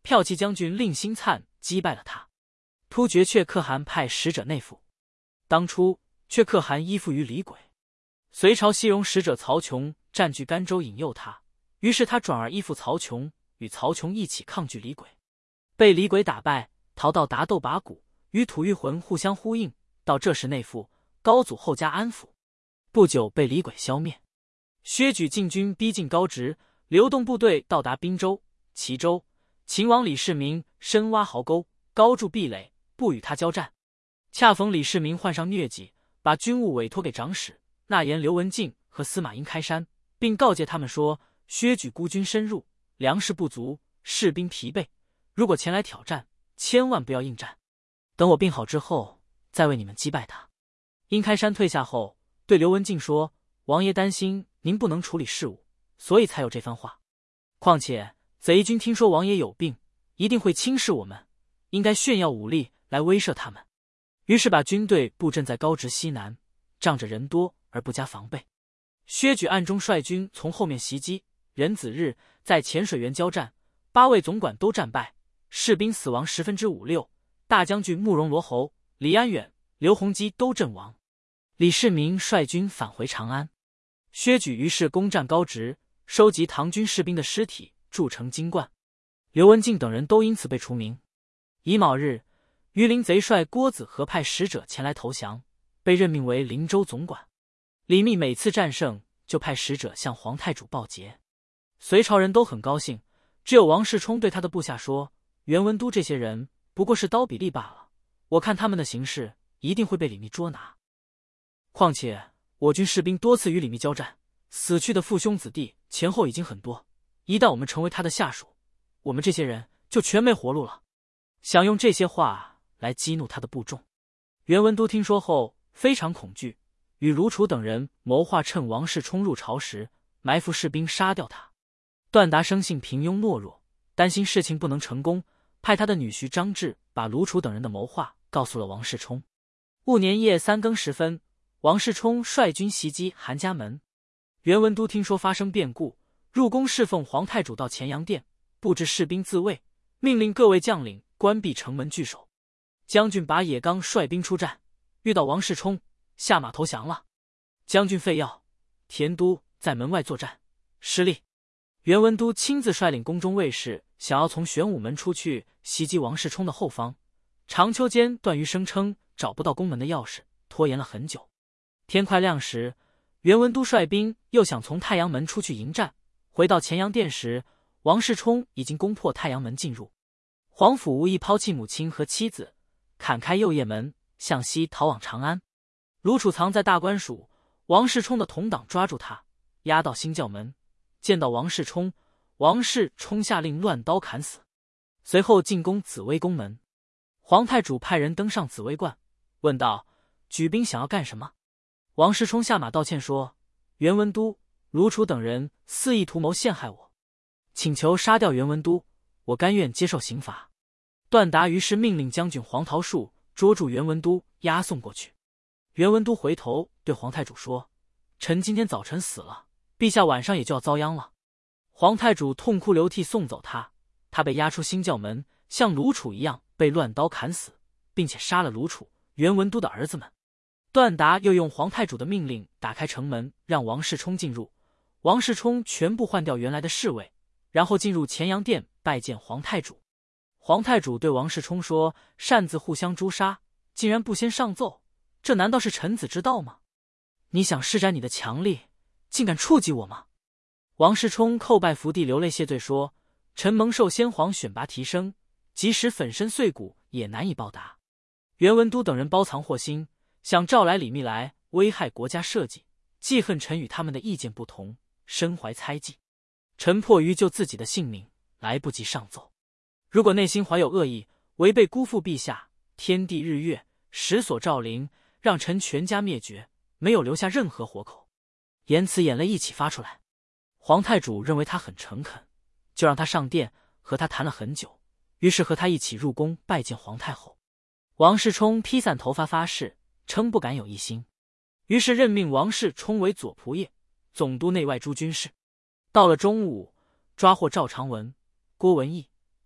骠骑将军令新粲击败了他。突厥却可汗派使者内附，当初却可汗依附于李轨，隋朝西戎使者曹琼占据甘州引诱他，于是他转而依附曹琼，与曹琼一起抗拒李轨，被李轨打败，逃到达斗拔谷，与吐谷浑互相呼应，到这时内附，高祖后加安抚，不久被李轨消灭。薛举进军逼近高直，流动部队到达滨州、齐州，秦王李世民深挖壕沟，高筑壁垒，不与他交战。恰逢李世民患上疟疾，把军务委托给长史纳言刘文静和司马殷开山，并告诫他们说，薛举孤军深入，粮食不足，士兵疲惫，如果前来挑战，千万不要应战，等我病好之后再为你们击败他。殷开山退下后，对刘文静说，王爷担心您不能处理事务，所以才有这番话。况且贼军听说王爷有病，一定会轻视我们，应该炫耀武力来威慑他们。于是把军队布阵在高直西南，仗着人多而不加防备。薛举暗中率军从后面袭击，壬子日在浅水园交战，8位总管都战败，士兵死亡5/6，大将军慕容罗侯、李安远、刘弘基都阵亡。李世民率军返回长安。薛举于是攻占高直，收集唐军士兵的尸体，铸成金冠。刘文静等人都因此被除名。乙卯日，榆林贼帅郭子和派使者前来投降，被任命为灵州总管。李密每次战胜，就派使者向皇太主报捷。隋朝人都很高兴，只有王世充对他的部下说，袁文都这些人不过是刀比利罢了，我看他们的形势一定会被李密捉拿。况且我军士兵多次与李密交战，死去的父兄子弟前后已经很多，一旦我们成为他的下属，我们这些人就全没活路了。想用这些话来激怒他的部众。袁文都听说后非常恐惧，与卢楚等人谋划趁王世充入朝时埋伏士兵杀掉他。段达生性平庸懦弱，担心事情不能成功，派他的女婿张志把卢楚等人的谋划告诉了王世充。戊年夜3更时分，王世充率军袭击韩家门。袁文都听说发生变故，入宫侍奉皇太主到乾阳殿，布置士兵自卫，命令各位将领关闭城门据守。将军把野刚率兵出战，遇到王世充，下马投降了。将军费耀、田都在门外作战，失利。袁文都亲自率领宫中卫士，想要从玄武门出去袭击王世充的后方。长秋间段誉声称找不到宫门的钥匙，拖延了很久。天快亮时，袁文都率兵又想从太阳门出去迎战，回到乾阳殿时，王世充已经攻破太阳门进入。皇甫无意抛弃母亲和妻子，砍开右掖门，向西逃往长安。卢楚藏在大官署，王世充的同党抓住他，押到新教门，见到王世充，王世充下令乱刀砍死。随后进攻紫微宫门，皇太主派人登上紫微观，问道：举兵想要干什么？王世充下马道歉说，袁文都、卢楚等人肆意图谋陷害我，请求杀掉袁文都，我甘愿接受刑罚。段达于是命令将军黄桃树捉住袁文都，押送过去。袁文都回头对皇太主说，臣今天早晨死了，陛下晚上也就要遭殃了。皇太主痛哭流涕送走他，他被押出新教门，像卢楚一样被乱刀砍死，并且杀了卢楚、袁文都的儿子们。段达又用皇太主的命令打开城门，让王世充进入。王世充全部换掉原来的侍卫，然后进入乾阳殿拜见皇太主。皇太主对王世充说，擅自互相诛杀，竟然不先上奏，这难道是臣子之道吗？你想施展你的强力，竟敢触及我吗？王世充叩拜伏地流泪谢罪说，臣蒙受先皇选拔提升，即使粉身碎骨也难以报答。袁文都等人包藏祸心，想召来李密来危害国家社稷，记恨臣与他们的意见不同，身怀猜忌。臣迫于救自己的性命，来不及上奏。如果内心怀有恶意，违背辜负陛下、天地日月、时所诏令，让臣全家灭绝，没有留下任何活口。言辞眼泪一起发出来。皇太主认为他很诚恳，就让他上殿和他谈了很久，于是和他一起入宫拜见皇太后。王世充披散头发发誓，称不敢有异心，于是任命王世充为左仆射，总督内外诸军事。到了中午，抓获赵长文、郭文义、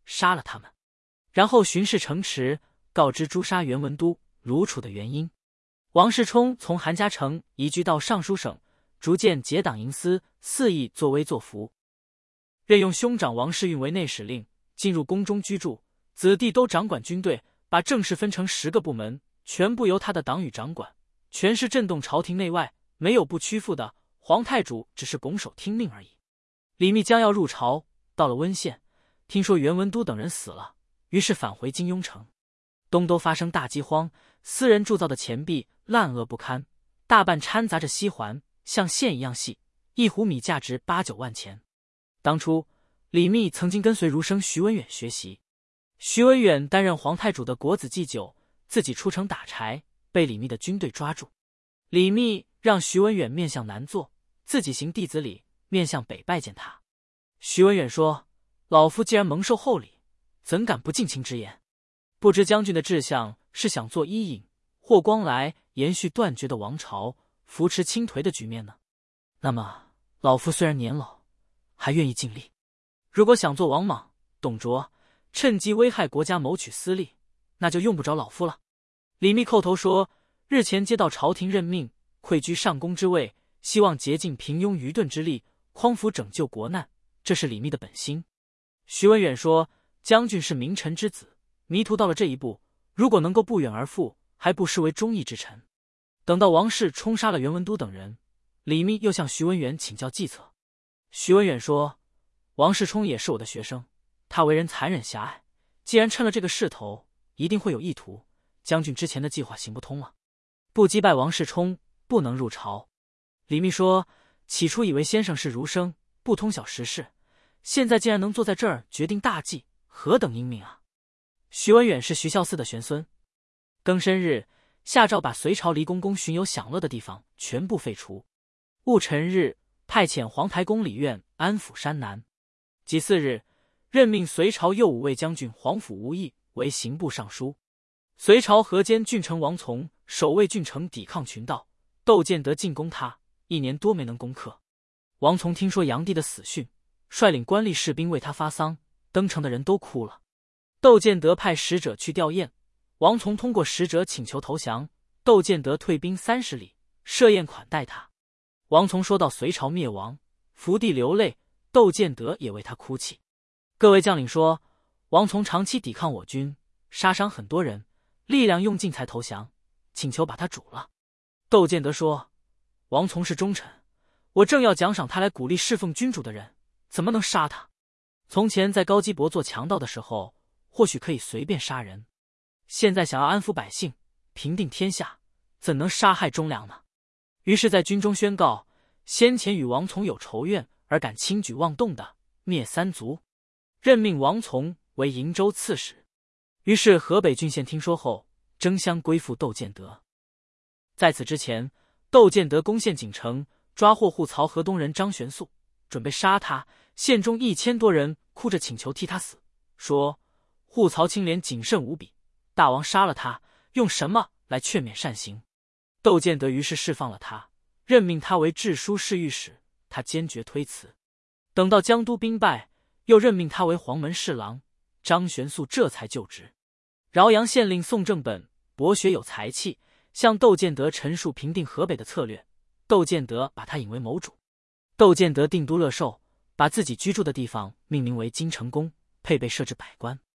杀了他们，然后巡视城池，告知诛杀袁文都、卢楚的原因。王世充从韩家城移居到尚书省，逐渐结党营私，肆意作威作福。任用兄长王世运为内史令，进入宫中居住，子弟都掌管军队，把政事分成10个部门，全部由他的党羽掌管，全是震动朝廷内外，没有不屈服的。皇太主只是拱手听命而已。李密将要入朝，到了温县，听说袁文都等人死了，于是返回金庸城。东都发生大饥荒，私人铸造的钱币烂恶不堪，大半掺杂着锡环，像线一样细，一壶米价值8、9万钱。当初李密曾经跟随儒生徐文远学习，徐文远担任皇太主的国子祭酒，自己出城打柴，被李密的军队抓住。李密让徐文远面向南坐，自己行弟子礼，面向北拜见他。徐文远说：“老夫既然蒙受厚礼，怎敢不敬卿之言？不知将军的志向是想做伊尹、霍光来延续断绝的王朝，扶持倾颓的局面呢？那么老夫虽然年老，还愿意尽力。如果想做王莽、董卓，趁机危害国家谋取私利，那就用不着老夫了。”李密叩头说：“日前接到朝廷任命，愧居上公之位，希望竭尽平庸愚钝之力，匡扶拯救国难，这是李密的本心。”徐文远说：“将军是名臣之子，迷途到了这一步，如果能够不远而复，还不失为忠义之臣。”等到王世充杀了袁文都等人，李密又向徐文远请教计策。徐文远说：“王世充也是我的学生，他为人残忍狭隘，既然趁了这个势头，一定会有意图。将军之前的计划行不通了，不击败王世充，不能入朝。”李密说：“起初以为先生是儒生，不通晓时事，现在竟然能坐在这儿决定大计，何等英明啊！”徐文远是徐孝嗣的玄孙。庚申日，下诏把隋朝离宫宫巡游享乐的地方全部废除。戊辰日，派遣皇台宫理院安抚山南。己巳日，任命隋朝右武卫将军皇甫无义为刑部尚书。隋朝河间郡丞王从守卫郡城抵抗群盗，窦建德进攻他，1年多没能攻克。王从听说炀帝的死讯，率领官吏士兵为他发丧，登城的人都哭了。窦建德派使者去吊唁，王从通过使者请求投降，窦建德退兵30里，设宴款待他。王从说到隋朝灭亡，伏地流泪，窦建德也为他哭泣。各位将领说，王从长期抵抗我军，杀伤很多人，力量用尽才投降，请求把他煮了。窦建德说：“王从是忠臣，我正要奖赏他来鼓励侍奉君主的人，怎么能杀他？从前在高基伯做强盗的时候，或许可以随便杀人，现在想要安抚百姓，平定天下，怎能杀害忠良呢？”于是在军中宣告，先前与王从有仇怨而敢轻举妄动的，灭3族，任命王从为营州刺史。于是河北郡县听说后，争相归附窦建德。在此之前，窦建德攻陷锦城，抓获护曹河东人张玄素，准备杀他，县中1000多人哭着请求替他死，说护曹清廉谨慎无比，大王杀了他，用什么来劝勉善行？窦建德于是释放了他，任命他为治书侍御史，他坚决推辞。等到江都兵败，又任命他为黄门侍郎，张玄素这才就职。饶阳县令宋正本博学有才气，向窦建德陈述平定河北的策略，窦建德把他引为谋主。窦建德定都乐寿，把自己居住的地方命名为金城宫，配备设置百官。